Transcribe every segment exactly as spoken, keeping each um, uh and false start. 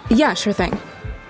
Yeah, sure thing.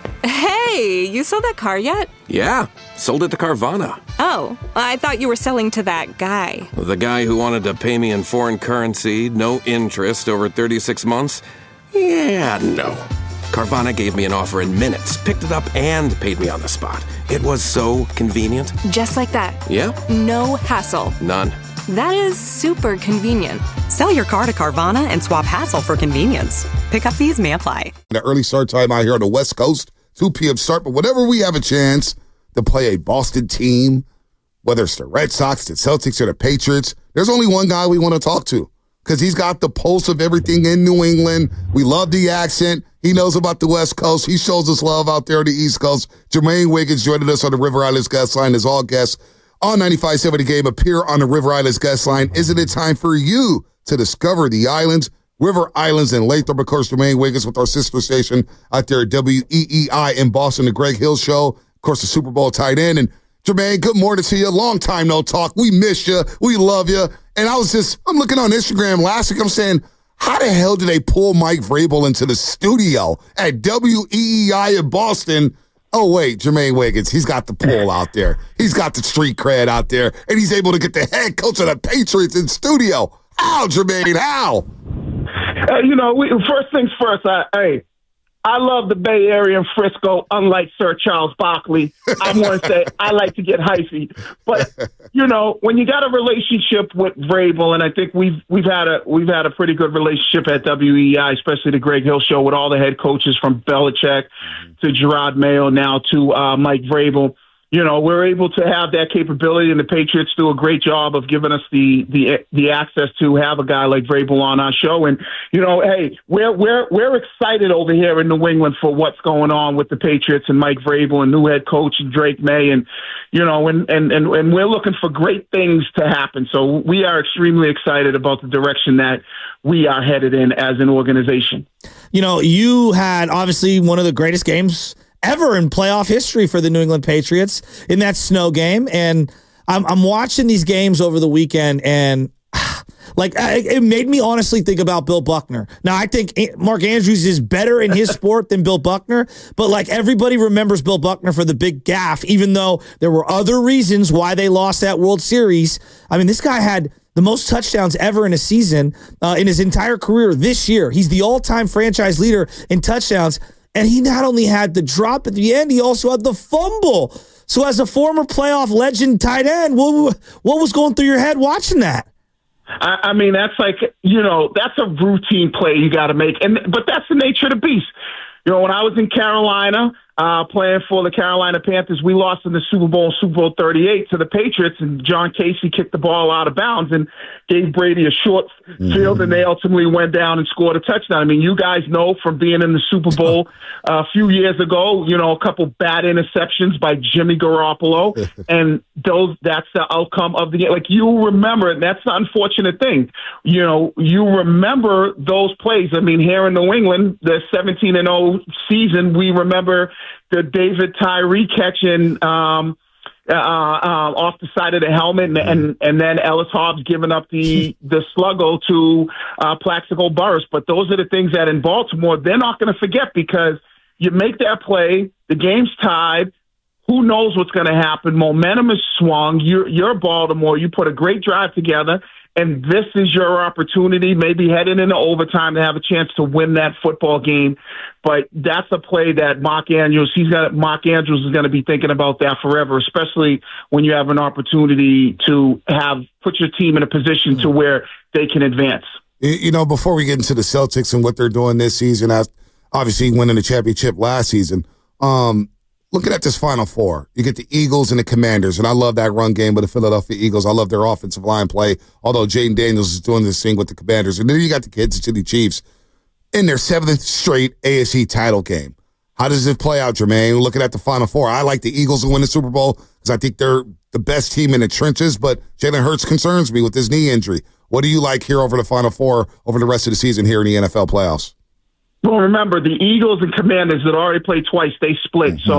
Hey, you sold that car yet? Yeah, sold it to Carvana. Oh, I thought you were selling to that guy. The guy who wanted to pay me in foreign currency, no interest, over thirty-six months? Yeah, no. Carvana gave me an offer in minutes, picked it up, and paid me on the spot. It was so convenient. Just like that. Yeah. No hassle. None. That is super convenient. Sell your car to Carvana and swap hassle for convenience. Pickup fees may apply. The early start time out here on the West Coast, two p.m. start, but whenever we have a chance to play a Boston team, whether it's the Red Sox, the Celtics, or the Patriots, there's only one guy we want to talk to because he's got the pulse of everything in New England. We love the accent. He knows about the West Coast. He shows us love out there on the East Coast. Jermaine Wiggins joining us on the River Islands guest line as all guests on ninety-five point seven The Game appear on the River Islands guest line. Isn't it time for you to discover the islands, River Islands, and Lathrop? Of course, Jermaine Wiggins with our sister station out there at W E E I in Boston, the Greg Hill Show. Of course, the Super Bowl tight end. And Jermaine, good morning to you. Long time no talk. We miss you. We love you. And I was just, I'm looking on Instagram last week. I'm saying, how the hell did they pull Mike Vrabel into the studio at W E E I in Boston? Oh, wait, Jermaine Wiggins, he's got the pull out there. He's got the street cred out there, and he's able to get the head coach of the Patriots in studio. How, Jermaine, how? Uh, you know, we, first things first, I, hey, I love the Bay Area and Frisco, unlike Sir Charles Barkley. I want to say I like to get hyphy. But, you know, when you got a relationship with Vrabel, and I think we've we've had a we've had a pretty good relationship at W E E I, especially the Greg Hill Show with all the head coaches from Belichick to Gerard Mayo now to uh, Mike Vrabel. You know, we're able to have that capability, and the Patriots do a great job of giving us the the the access to have a guy like Vrabel on our show. And you know, hey, we're we're we're excited over here in New England for what's going on with the Patriots and Mike Vrabel and new head coach Drake May, and you know, and and and, and we're looking for great things to happen. So we are extremely excited about the direction that we are headed in as an organization. You know, you had obviously one of the greatest games ever in playoff history for the New England Patriots in that snow game. And I'm, I'm watching these games over the weekend, and like it made me honestly think about Bill Buckner. Now, I think Mark Andrews is better in his sport than Bill Buckner, but like everybody remembers Bill Buckner for the big gaffe, even though there were other reasons why they lost that World Series. I mean, this guy had the most touchdowns ever in a season uh, in his entire career this year. He's the all-time franchise leader in touchdowns. And he not only had the drop at the end, he also had the fumble. So as a former playoff legend tight end, what, what was going through your head watching that? I, I mean, that's like, you know, that's a routine play you got to make. And but that's the nature of the beast. You know, when I was in Carolina uh, playing for the Carolina Panthers, we lost in the Super Bowl, Super Bowl thirty-eight to the Patriots, and John Casey kicked the ball out of bounds and gave Brady a short mm-hmm. field, and they ultimately went down and scored a touchdown. I mean, you guys know from being in the Super Bowl uh, a few years ago, you know, a couple bad interceptions by Jimmy Garoppolo, and those that's the outcome of the game. Like, you remember, and that's the unfortunate thing. You know, you remember those plays. I mean, here in New England, the seventeen and oh season, we remember the David Tyree catching um, uh, uh, off the side of the helmet, and and, and then Ellis Hobbs giving up the the sluggo to uh, Plaxico Burress. But those are the things that in Baltimore they're not going to forget, because you make that play, the game's tied. Who knows what's going to happen? Momentum is swung. You're, you're Baltimore. You put a great drive together, and this is your opportunity, maybe heading into overtime, to have a chance to win that football game. But that's a play that Mark Andrews, he's got. Mark Andrews is going to be thinking about that forever, especially when you have an opportunity to have put your team in a position to where they can advance. You know, before we get into the Celtics and what they're doing this season, after obviously winning the championship last season, um, looking at this Final Four, you get the Eagles and the Commanders, and I love that run game with the Philadelphia Eagles. I love their offensive line play, although Jaden Daniels is doing this thing with the Commanders. And then you got the Kansas City Chiefs in their seventh straight A F C title game. How does it play out, Jermaine? Looking at the Final Four, I like the Eagles to win the Super Bowl because I think they're the best team in the trenches, but Jalen Hurts concerns me with his knee injury. What do you like here over the Final Four over the rest of the season here in the N F L playoffs? Well, remember, the Eagles and Commanders that already played twice, they split. Mm-hmm. So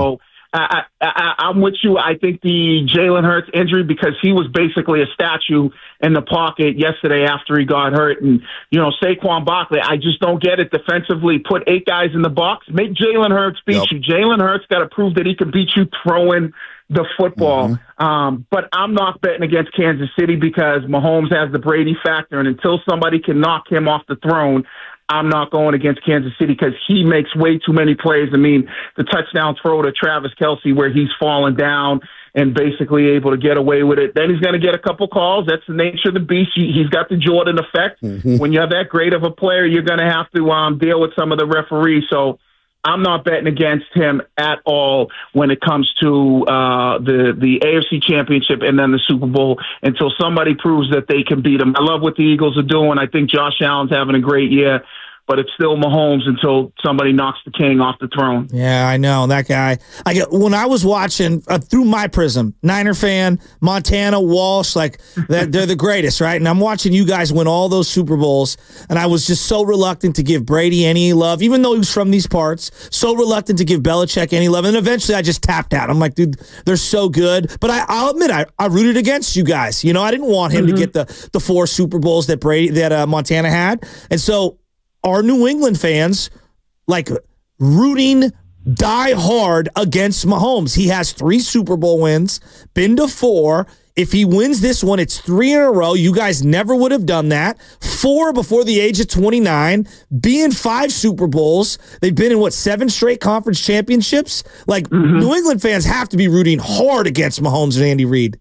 I, I, I'm with you. I think the Jalen Hurts injury, because he was basically a statue in the pocket yesterday after he got hurt. And, you know, Saquon Barkley, I just don't get it defensively. Put eight guys in the box. Make Jalen Hurts beat Yep. you. Jalen Hurts got to prove that he can beat you throwing the football. Mm-hmm. Um, but I'm not betting against Kansas City because Mahomes has the Brady factor. And until somebody can knock him off the throne, I'm not going against Kansas City because he makes way too many plays. I mean, the touchdown throw to Travis Kelce where he's falling down and basically able to get away with it. Then he's going to get a couple calls. That's the nature of the beast. He, he's got the Jordan effect. Mm-hmm. When you have that great of a player, you're going to have to um, deal with some of the referees. So I'm not betting against him at all when it comes to uh, the the A F C Championship and then the Super Bowl until somebody proves that they can beat him. I love what the Eagles are doing. I think Josh Allen's having a great year, but it's still Mahomes until somebody knocks the king off the throne. Yeah, I know that guy. I get when I was watching uh, through my prism, Niner fan, Montana, Walsh, like they're, they're the greatest, right? And I'm watching you guys win all those Super Bowls, and I was just so reluctant to give Brady any love, even though he was from these parts. So reluctant to give Belichick any love, and eventually I just tapped out. I'm like, dude, they're so good. But I, I'll admit, I, I rooted against you guys. You know, I didn't want him mm-hmm. to get the the four Super Bowls that Brady that uh, Montana had, and so. Our New England fans, like, rooting die hard against Mahomes. He has three Super Bowl wins, been to four. If he wins this one, it's three in a row. You guys never would have done that. Four before the age of twenty-nine. Be in five Super Bowls. They've been in, what, seven straight conference championships? Like, mm-hmm. New England fans have to be rooting hard against Mahomes and Andy Reid.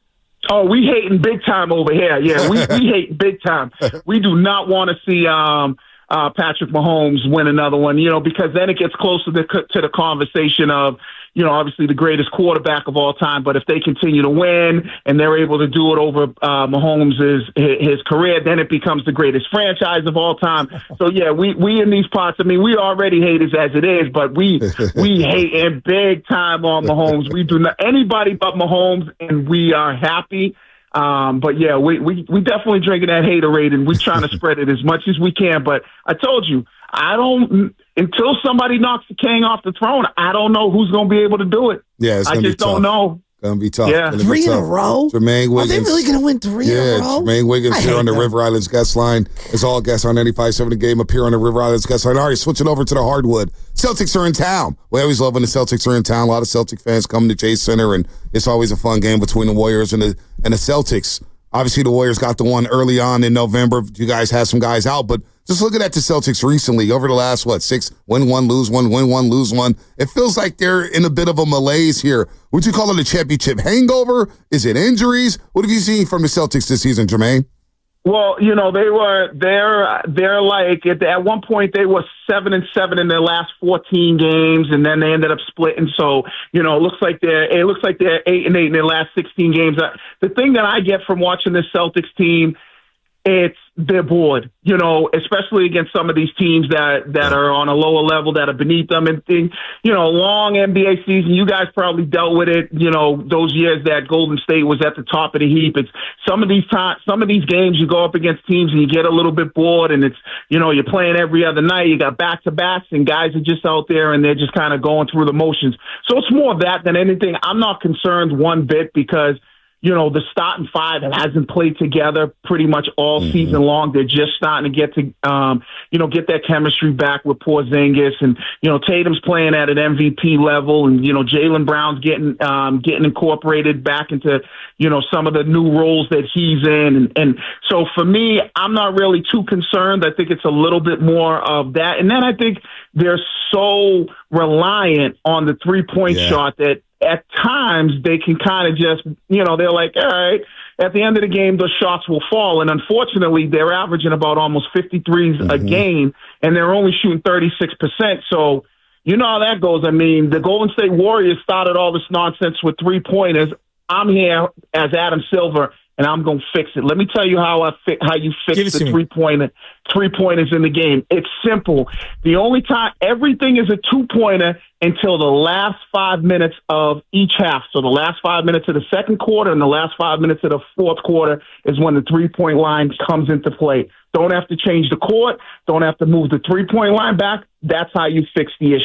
Oh, we hating big time over here. Yeah, we, we hate big time. We do not want to see um, – Uh, Patrick Mahomes win another one, you know, because then it gets closer to, to the conversation of, you know, obviously the greatest quarterback of all time. But if they continue to win and they're able to do it over uh, Mahomes' his career, then it becomes the greatest franchise of all time. So, yeah, we, we in these parts, I mean, we already hate it as it is, but we we hate in big time on Mahomes. We do not anybody but Mahomes, and we are happy. Um, but yeah, we, we, we definitely drinking that haterade and we trying to spread it as much as we can. But I told you, I don't, until somebody knocks the king off the throne, I don't know who's going to be able to do it. Yeah, it's I gonna just be tough. don't know. Gonna be tough. Yeah, gonna three be in tough. a row. Jermaine Wiggins. Are they really gonna win three yeah, in a row? Jermaine Wiggins I here on the them. River Islands guest line. As all guests on ninety-five point seven The Game appear on the River Islands guest line. All right, switching over to the hardwood. Celtics are in town. We always love when the Celtics are in town. A lot of Celtic fans come to Chase Center, and it's always a fun game between the Warriors and the and the Celtics. Obviously, the Warriors got the one early on in November. You guys had some guys out, but just looking at the Celtics recently, over the last, what, six, win one, lose one, win one, lose one, it feels like they're in a bit of a malaise here. Would you call it a championship hangover? Is it injuries? What have you seen from the Celtics this season, Jermaine? Well, you know, they were, they're, they're like, at, at one point they were seven and seven in their last fourteen games, and then they ended up splitting. So, you know, it looks like they're, it looks like they're eight and eight in their last sixteen games. Uh, the thing that I get from watching this Celtics team, it's, they're bored, you know, especially against some of these teams that, that are on a lower level, that are beneath them. And, and, you know, long N B A season, you guys probably dealt with it, you know, those years that Golden State was at the top of the heap. It's some of these times, some of these games you go up against teams and you get a little bit bored, and it's, you know, you're playing every other night. You got back-to-backs and guys are just out there and they're just kind of going through the motions. So it's more of that than anything. I'm not concerned one bit because, you know, the starting five hasn't played together pretty much all mm-hmm. season long. They're just starting to get to, um, you know, get that chemistry back with Porzingis, and, you know, Tatum's playing at an M V P level, and, you know, Jaylen Brown's getting, um, getting incorporated back into, you know, some of the new roles that he's in. And, and so for me, I'm not really too concerned. I think it's a little bit more of that. And then I think they're so reliant on the three point yeah. shot that, at times, they can kind of just, you know, they're like, all right, at the end of the game, the shots will fall. And unfortunately, they're averaging about almost fifty-threes mm-hmm. a game, and they're only shooting thirty-six percent. So, you know how that goes. I mean, the Golden State Warriors started all this nonsense with three-pointers. I'm here as Adam Silver, and I'm going to fix it. Let me tell you how I fi- how you fix the three-pointer, three-pointers in the game. It's simple. The only time, everything is a two-pointer until the last five minutes of each half. So the last five minutes of the second quarter and the last five minutes of the fourth quarter is when the three-point line comes into play. Don't have to change the court. Don't have to move the three-point line back. That's how you fix the issue.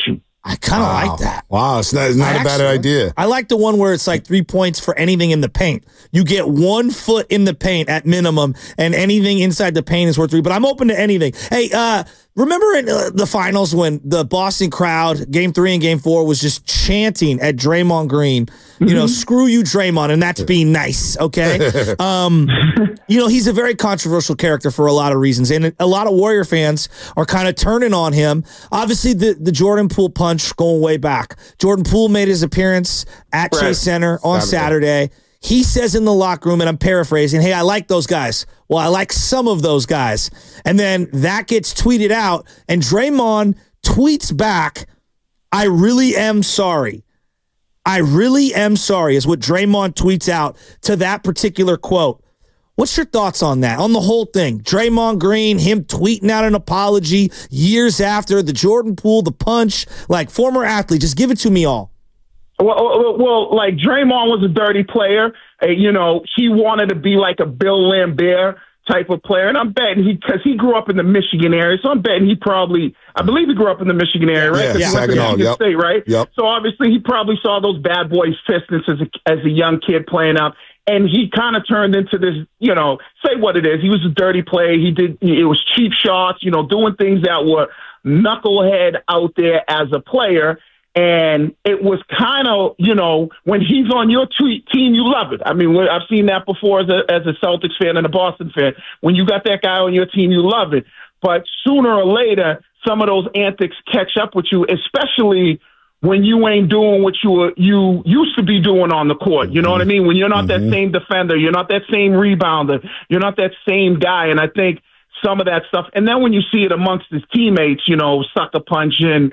I kind of Wow. like that. Wow, it's not, it's not I a bad actually- idea. I like the one where it's like three points for anything in the paint. You get one foot in the paint at minimum, and anything inside the paint is worth three. But I'm open to anything. Hey, uh, remember in uh, the finals when the Boston crowd, game three and game four, was just chanting at Draymond Green, you know, screw you, Draymond, and that's being nice, okay? um, you know, he's a very controversial character for a lot of reasons, and a lot of Warrior fans are kind of turning on him. Obviously, the, the Jordan Poole punch going way back. Jordan Poole made his appearance at Right. Chase Center on Saturday. Saturday. He says in the locker room, and I'm paraphrasing, hey, I like those guys. Well, I like some of those guys. And then that gets tweeted out, and Draymond tweets back, I really am sorry. I really am sorry is what Draymond tweets out to that particular quote. What's your thoughts on that, on the whole thing? Draymond Green, him tweeting out an apology years after, the Jordan Poole, the punch, like former athlete. Just give it to me all. Well, well, well, like Draymond was a dirty player. Uh, you know, he wanted to be like a Bill Lambert type of player. And I'm betting he, because he grew up in the Michigan area. So I'm betting he probably, I believe he grew up in the Michigan area, right? Yeah, 'Cause yeah, he went to Saginaw, Michigan yep. State, right? Yep. So obviously he probably saw those bad boys fistings as a, as a young kid playing up. And he kind of turned into this, you know, say what it is. He was a dirty player. He did, it was cheap shots, you know, doing things that were knucklehead out there as a player. And it was kind of, you know, when he's on your tweet team, you love it. I mean, I've seen that before as a, as a Celtics fan and a Boston fan. When you got that guy on your team, you love it. But sooner or later, some of those antics catch up with you, especially when you ain't doing what you were, you used to be doing on the court. You know what I mean? When you're not Mm-hmm. that same defender, you're not that same rebounder, you're not that same guy. And I think some of that stuff. And then when you see it amongst his teammates, you know, sucker punching,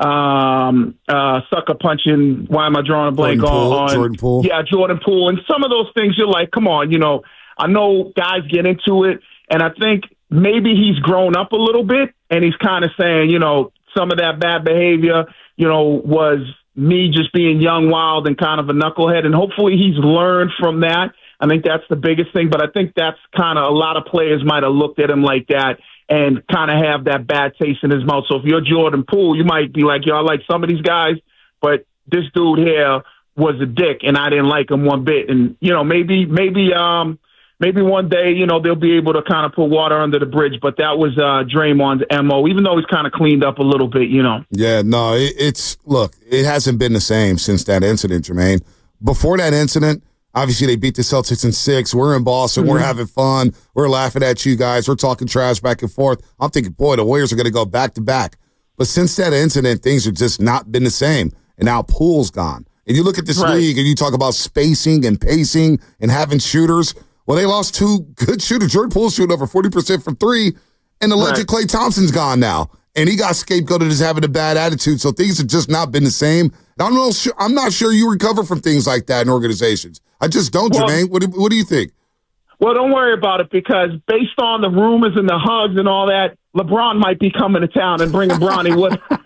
um, uh, sucker punching, why am I drawing a blank Jordan Poole, on? Jordan Poole. Yeah, Jordan Poole. And some of those things you're like, come on, you know, I know guys get into it. And I think maybe he's grown up a little bit and he's kind of saying, you know, some of that bad behavior, you know, was me just being young, wild, and kind of a knucklehead. And hopefully he's learned from that. I think that's the biggest thing, but I think that's kind of a lot of players might have looked at him like that and kind of have that bad taste in his mouth. So if you're Jordan Poole, you might be like, yo, I like some of these guys, but this dude here was a dick and I didn't like him one bit. And, you know, maybe, maybe, um, maybe one day, you know, they'll be able to kind of put water under the bridge, but that was uh, Draymond's M O, even though he's kind of cleaned up a little bit, you know. Yeah, no, it, it's, look, it hasn't been the same since that incident, Jermaine. Before that incident, obviously, they beat the Celtics in six. We're in Boston. Mm-hmm. We're having fun. We're laughing at you guys. We're talking trash back and forth. I'm thinking, boy, the Warriors are going to go back to back. But since that incident, things have just not been the same. And now Poole's gone. And you look at this right. league and you talk about spacing and pacing and having shooters. Well, they lost two good shooters. Jordan Poole's shooting over forty percent from three. And the legend right. Klay Thompson's gone now. And he got scapegoated as having a bad attitude. So things have just not been the same. I don't know. I'm not sure you recover from things like that in organizations. I just don't, well, Jermaine. What do, what do you think? Well, don't worry about it because based on the rumors and the hugs and all that, LeBron might be coming to town and bringing Bronny with him.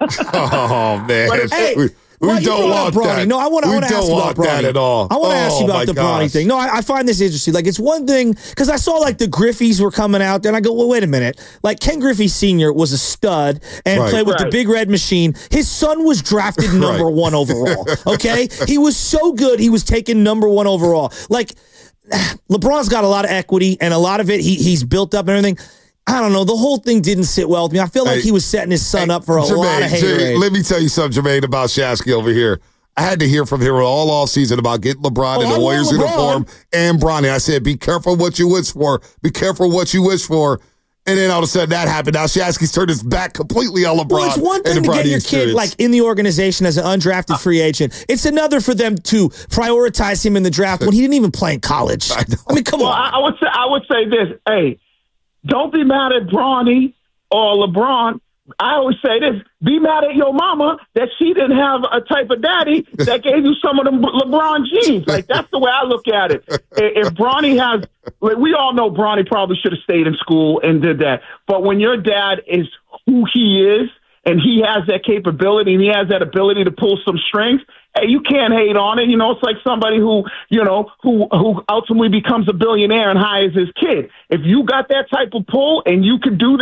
Oh, man. Hey, we we well, don't want Bronny. that. No, I want to we ask don't you about want Bronny. that at all. I want to oh, ask you about the gosh. Bronny thing. No, I, I find this interesting. Like, it's one thing, because I saw, like, the Griffies were coming out there, and I go, well, wait a minute. Like, Ken Griffey Senior was a stud and Right. played with Right. the Big Red Machine. His son was drafted number Right. one overall, okay? He was so good, he was taken number one overall. Like, LeBron's got a lot of equity, and a lot of it he he's built up and everything. I don't know. The whole thing didn't sit well with me. I feel like Hey, he was setting his son hey, up for a Jermaine, lot of Jermaine, hate. let me tell you something, Jermaine, about Shasky over here. I had to hear from him all off season about getting LeBron Oh, in I the want Warriors LeBron. uniform and Bronny. I said, be careful what you wish for. Be careful what you wish for. And then all of a sudden that happened. Now Shasky's turned his back completely on LeBron. Well, it's one and thing the to get Bronny your experience. kid like in the organization as an undrafted free agent. It's another for them to prioritize him in the draft when he didn't even play in college. I, know. mean, come Well, on. I, I would say I would say this. Hey, don't be mad at Bronny or LeBron. I always say this: be mad at your mama that she didn't have a type of daddy that gave you some of them LeBron genes. Like that's the way I look at it. If Bronny has, like, we all know Bronny probably should have stayed in school and did that. But when your dad is who he is and he has that capability and he has that ability to pull some strings, hey, you can't hate on it. You know, it's like somebody who, you know, who who ultimately becomes a billionaire and hires his kid. If you got that type of pull and you can do that,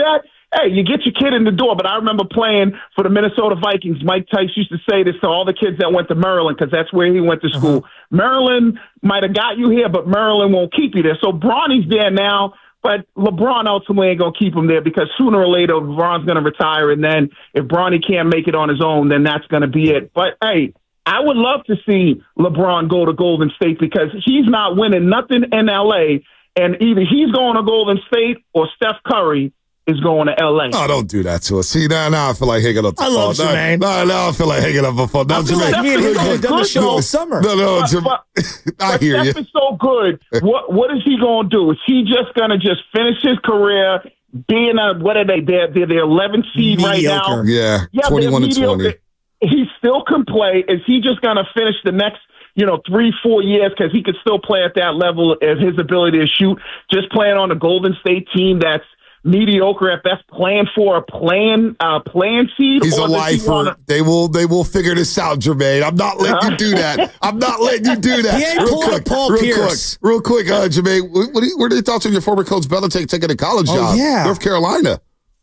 hey, you get your kid in the door. But I remember playing for the Minnesota Vikings. Mike Tice used to say this to all the kids that went to Maryland because that's where he went to school. Uh-huh. Maryland might have got you here, but Maryland won't keep you there. So Bronny's there now, but LeBron ultimately ain't going to keep him there because sooner or later LeBron's going to retire, and then if Bronny can't make it on his own, then that's going to be it. But, hey, I would love to see LeBron go to Golden State because he's not winning nothing in L A, and either he's going to Golden State or Steph Curry is going to L A. Oh, don't do that to us. See, now, now I feel like hanging up the I phone. love Jermaine. No, now I feel like hanging up the phone. No, I feel Jermaine, like me and him look, have done the look, show look. all summer. No, no, But, Jermaine. but, I but hear Steph you. is so good. What What is he going to do? Is he just going to just finish his career being a, what are they? They're, they're the eleventh seed right now. Yeah, Yeah, twenty-one they're and twenty. mediocre. He still can play. Is he just going to finish the next, you know, three, four years because he could still play at that level of his ability to shoot, just playing on a Golden State team that's mediocre at best, playing for a playing uh, playing seed? He's a or does he lifer. wanna- They will they will figure this out, Jermaine. I'm not letting you do that. I'm not letting you do that. He ain't real pulling quick, a Paul real Pierce. quick, real quick, uh, Jermaine. What, what, are you, what are your thoughts on your former coach Belichick taking a college Oh, job? yeah. North Carolina.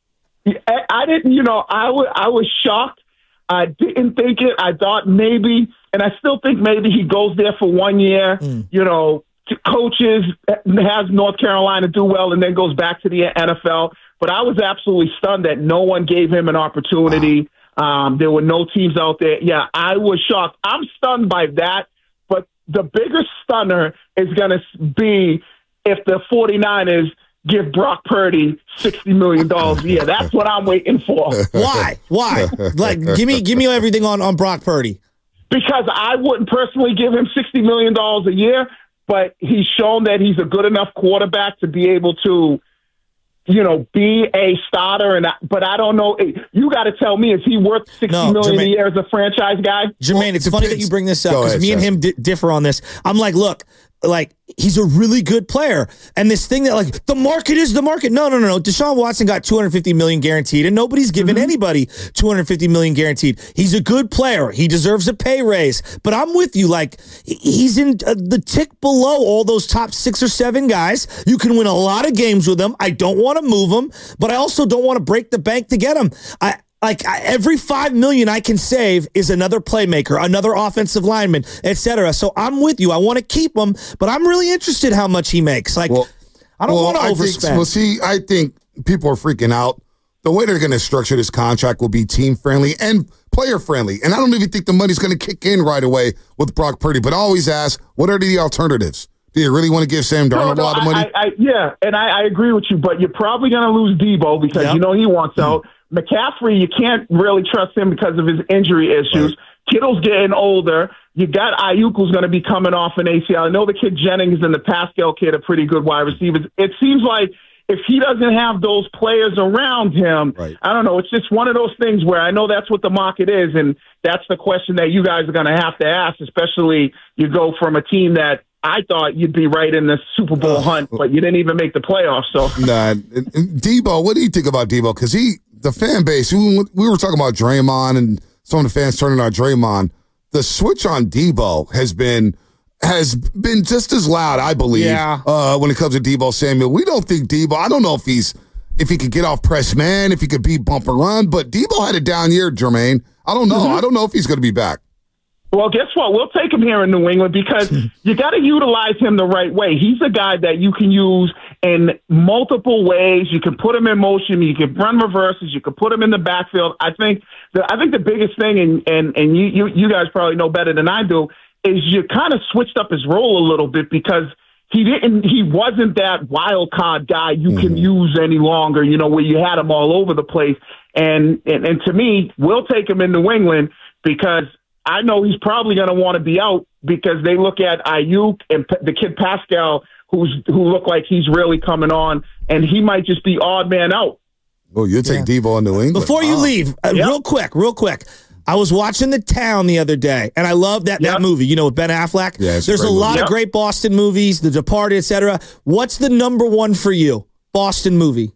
I, I didn't, you know, I was I was shocked. I didn't think it. I thought maybe, and I still think maybe he goes there for one year. Mm. You know, coaches has North Carolina do well, and then goes back to the N F L. But I was absolutely stunned that no one gave him an opportunity. Wow. Um, there were no teams out there. Yeah, I was shocked. I'm stunned by that. But the bigger stunner is going to be if the 49ers give Brock Purdy sixty million dollars a year. That's what I'm waiting for. Why? Why? Like, give me give me everything on, on Brock Purdy. Because I wouldn't personally give him sixty million dollars a year, but he's shown that he's a good enough quarterback to be able to, you know, be a starter. And I, but I don't know. You got to tell me, is he worth sixty No, million Jermaine, a year as a franchise guy? Jermaine, Well, it's funny that you bring this up because me and him di- differ on this. I'm like, look, like he's a really good player, and this thing that like the market is the market. No, no, no, no. Deshaun Watson got two hundred fifty million guaranteed, and nobody's given mm-hmm. anybody two hundred fifty million guaranteed. He's a good player. He deserves a pay raise. But I'm with you. Like he's in uh, the tick below all those top six or seven guys. You can win a lot of games with him. I don't want to move him, but I also don't want to break the bank to get him. I. Like every five million I can save is another playmaker, another offensive lineman, et cetera. So I'm with you. I want to keep him, but I'm really interested how much he makes. Like well, I don't well, want to I overspend. Think, well, see, I think people are freaking out. The way they're going to structure this contract will be team friendly and player friendly, and I don't even think the money's going to kick in right away with Brock Purdy. But I always ask, what are the alternatives? Do you really want to give Sam Darnold no, no, a lot of money? I, I, yeah, and I, I agree with you, but you're probably going to lose Debo because yep. you know he wants out. Mm-hmm. McCaffrey, you can't really trust him because of his injury issues. Right. Kittle's getting older. You got Ayuk, who's going to be coming off an A C L. I know the kid Jennings and the Pascal kid are pretty good wide receivers. It seems like if he doesn't have those players around him, right. I don't know. It's just one of those things where I know that's what the market is, and that's the question that you guys are going to have to ask, especially you go from a team that I thought you'd be right in the Super Bowl hunt, but you didn't even make the playoffs. So, nah, Debo, what do you think about Debo? Because he, the fan base, we, we were talking about Draymond and some of the fans turning on Draymond. The switch on Debo has been has been just as loud, I believe, yeah. uh, when it comes to Debo Samuel. We don't think Debo. I don't know if he's if he could get off press man, if he could beat bump and run, but Debo had a down year, Jermaine. I don't know. Mm-hmm. I don't know if he's going to be back. Well, guess what? We'll take him here in New England because you got to utilize him the right way. He's a guy that you can use in multiple ways. You can put him in motion. You can run reverses. You can put him in the backfield. I think the I think the biggest thing, and and and you you, you guys probably know better than I do, is you kind of switched up his role a little bit because he didn't he wasn't that wild card guy you mm-hmm. can use any longer. You know, where you had him all over the place. And and, and to me, we'll take him in New England because I know he's probably going to want to be out because they look at Ayuk and the kid Pascal, who's who look like he's really coming on, and he might just be odd man out. Oh, you take yeah. Debo in New England. Before you wow. leave, uh, yep. real quick, real quick. I was watching The Town the other day, and I love that, yep. that movie, you know, with Ben Affleck. Yeah, There's a, a lot movie. of yep. great Boston movies, The Departed, et cetera. What's the number one for you, Boston movie?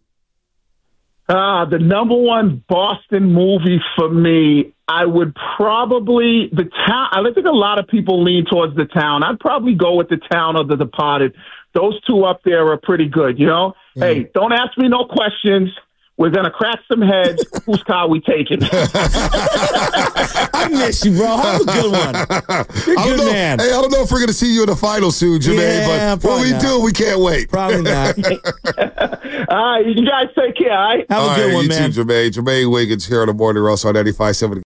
Uh, the number one Boston movie for me, I would probably, The Town, I think a lot of people lean towards The Town. I'd probably go with The Town or The Departed. Those two up there are pretty good, you know? Mm. Hey, don't ask me no questions. We're going to crack some heads. Whose car we taking? I miss you, bro. Have a good one. You're a I don't good know, man. Hey, I don't know if we're going to see you in the final soon, Jermaine, Yeah, but when probably we not. do, we can't wait. Probably not. All right, you guys take care, all right? Have All a good right, one, you man. too, Jermaine. Jermaine Wiggins here on the Morning Rush on ninety-five point seven